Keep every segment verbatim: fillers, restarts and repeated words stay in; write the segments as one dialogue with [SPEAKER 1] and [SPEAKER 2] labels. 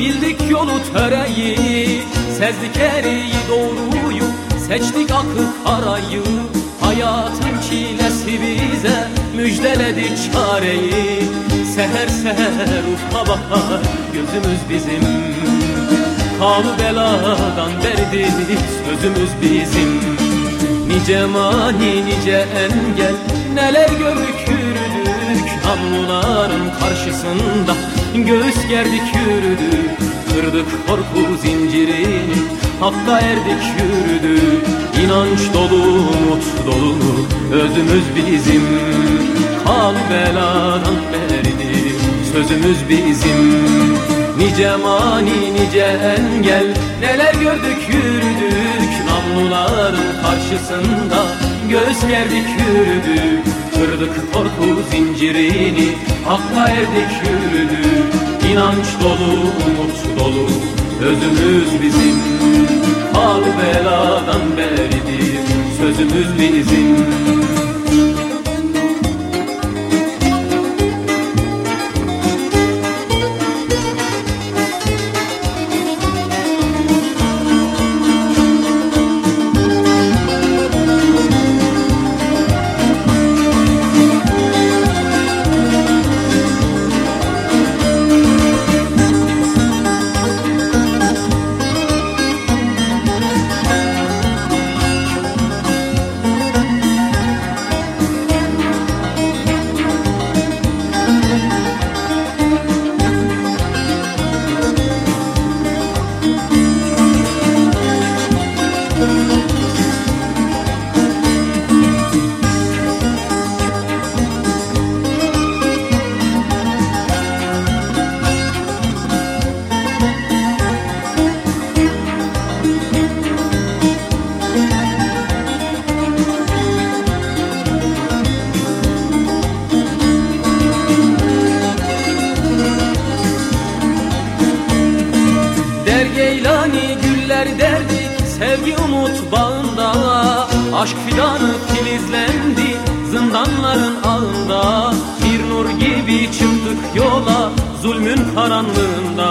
[SPEAKER 1] bildik yolu töreyi, sezdik eriyi doğruyu, seçtik akı karayı. Hayatın çilesi bize müjdeledi çareyi. Seher seher ufka bakar gözümüz bizim, kanı beladan derdi sözümüz bizim. Nice mani nice engel, neler gördük yürüdük, namluların karşısında göğüs gerdik yürüdük. Kırdık korku zincirini, hakka erdik yürüdük. İnanç dolu umut dolu özümüz bizim, kanı beladan derdi sözümüz bizim. Nice mani nice engel, neler gördük yürüdük, namluların karşısında göğüs gerdik yürüdük. Kırdık korku zincirini, hakka erdik yürüdük. İnanç dolu umut dolu özümüz bizim, halı beladan beridir sözümüz bizim. Geylani güller derdik sevgi umut bağında, aşk fidanı filizlendi zindanların ağında. Bir nur gibi çıktık yola zulmün karanlığında,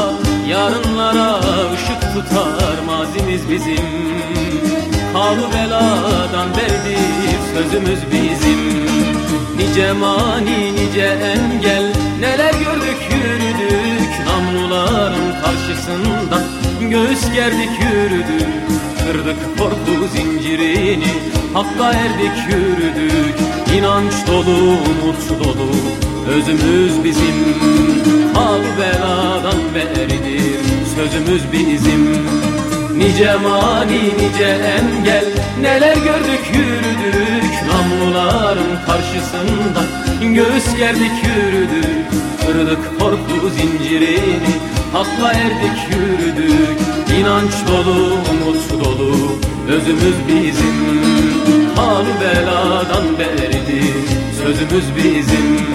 [SPEAKER 1] yarınlara ışık tutar mazimiz bizim, kanı beladan derdi sözümüz bizim. Nice mani nice engel, neler gördük yürüdük, namluların karşısında göğüs gerdik yürüdük. Kırdık korku zincirini, hakka erdik yürüdük. İnanç dolu umut dolu özümüz bizim, halı beladan beridir sözümüz bizim. Nice mani nice engel, neler gördük yürüdük, namluların karşısında göğüs gerdik yürüdük. Kırdık korku zincirini, hakka erdik yürüdük. İnanç dolu umut dolu özümüz bizim, halı beladan beridir sözümüz bizim.